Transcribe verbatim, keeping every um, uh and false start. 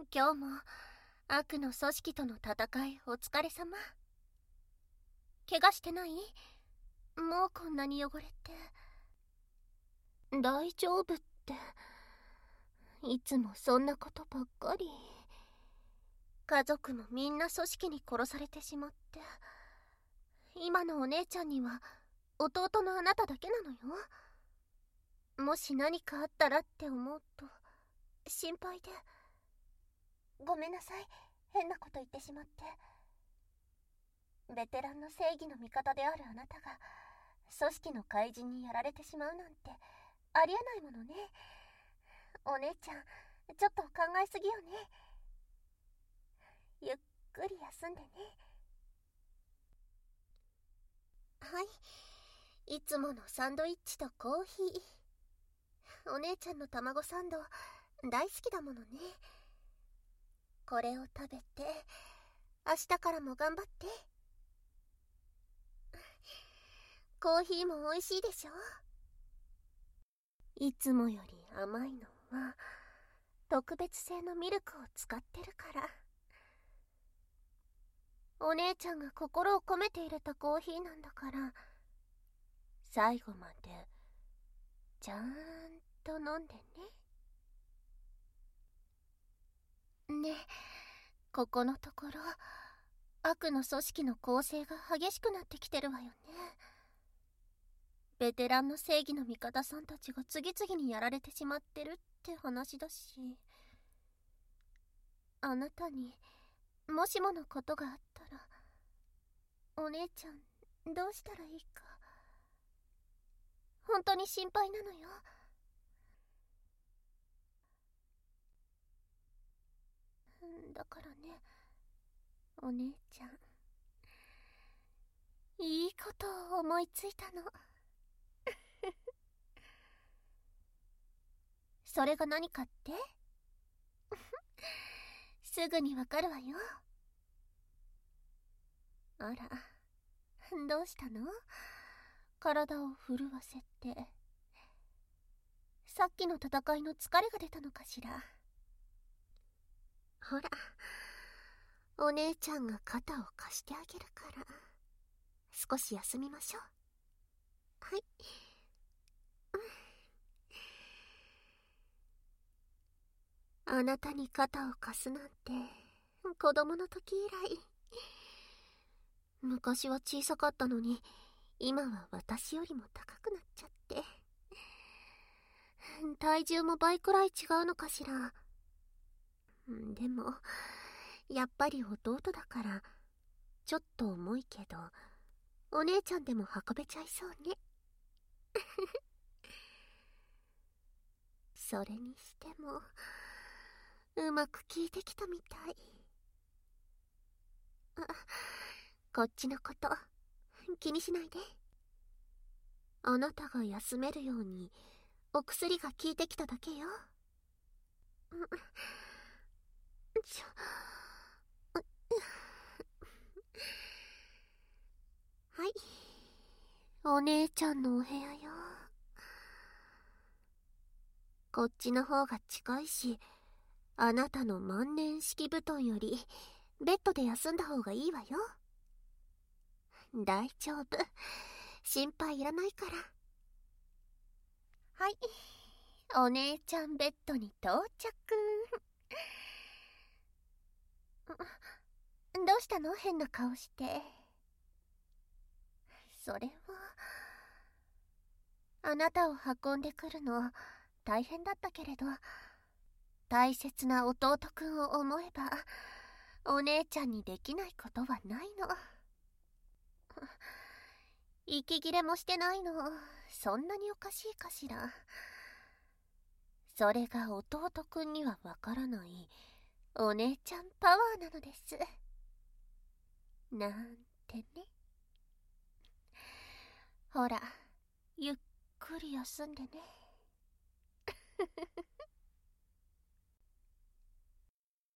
今日も悪の組織との戦いお疲れ様。怪我してない？もうこんなに汚れて。大丈夫って、いつもそんなことばっかり。家族もみんな組織に殺されてしまって、今のお姉ちゃんには弟のあなただけなのよ。もし何かあったらって思うと心配で。ごめんなさい、変なこと言ってしまって。ベテランの正義の味方であるあなたが組織の怪人にやられてしまうなんてありえないものね。お姉ちゃん、ちょっと考えすぎよね。ゆっくり休んでね。はい、いつものサンドイッチとコーヒー。お姉ちゃんの卵サンド大好きだものね。これを食べて明日からも頑張って。コーヒーも美味しいでしょ。いつもより甘いのは特別製のミルクを使ってるから。お姉ちゃんが心を込めて入れたコーヒーなんだから、最後までちゃんと飲んでね。ねえ、ここのところ悪の組織の構成が激しくなってきてるわよね。ベテランの正義の味方さんたちが次々にやられてしまってるって話だし、あなたにもしものことがあったらお姉ちゃんどうしたらいいか本当に心配なのよ。だからね、お姉ちゃん、いいことを思いついたの。それが何かって？すぐにわかるわよ。あら、どうしたの？体を震わせて。さっきの戦いの疲れが出たのかしら。ほら、お姉ちゃんが肩を貸してあげるから、少し休みましょう。はい。あなたに肩を貸すなんて子供の時以来。昔は小さかったのに今は私よりも高くなっちゃって、体重も倍くらい違うのかしら。でもやっぱり弟だからちょっと重いけど、お姉ちゃんでも運べちゃいそうね。それにしてもうまく効いてきたみたい。あ、こっちのこと気にしないで。あなたが休めるようにお薬が効いてきただけよ。ちょはい、お姉ちゃんのお部屋よ。こっちの方が近いし、あなたの万年敷布団よりベッドで休んだ方がいいわよ。大丈夫、心配いらないから。はい、お姉ちゃんベッドに到着。どうしたの？変な顔して。それはあなたを運んでくるの大変だったけれど、大切な弟くんを思えばお姉ちゃんにできないことはないの。息切れもしてないの、そんなにおかしいかしら。それが弟くんにはわからないお姉ちゃんパワーなのです。なんてね。ほら、ゆっくり休んでね。